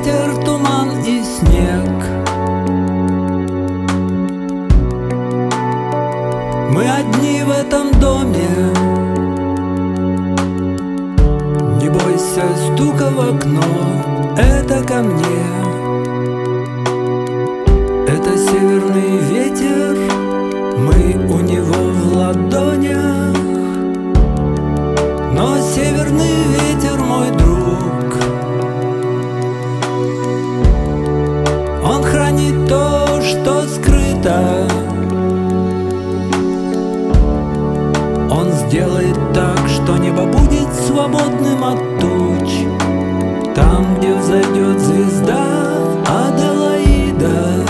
ветер, туман и снег. Мы одни в этом доме. Не бойся стука в окно, это ко мне. Это северный ветер, мы у него в ладонях. Но северный ветер мой друг. Он хранит то, что скрыто. Он сделает так, что небо будет свободным от туч. Там, где взойдет звезда Аделаида.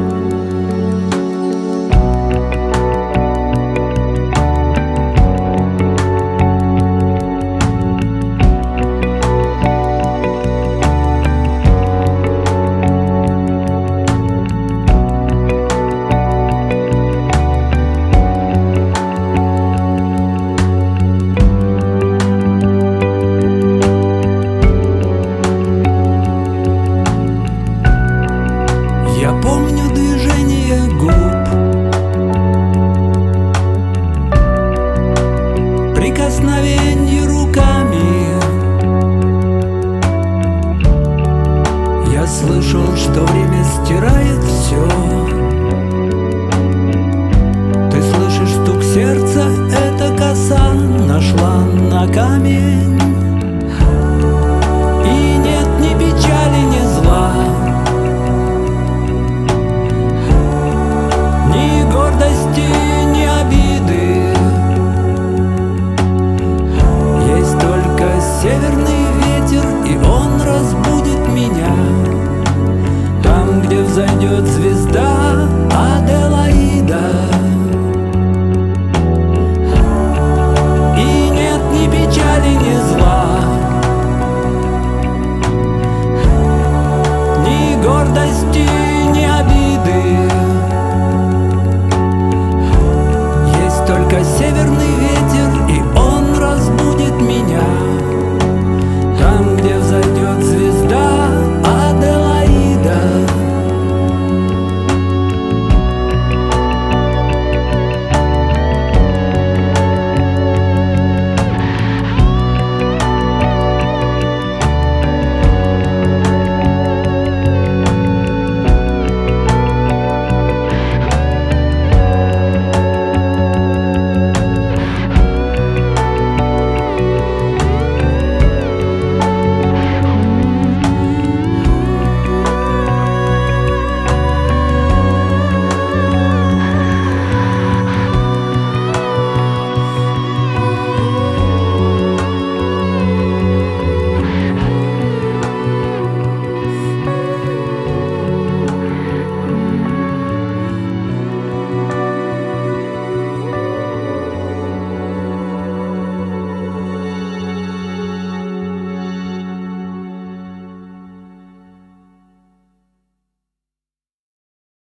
Я помню движение губ, прикосновение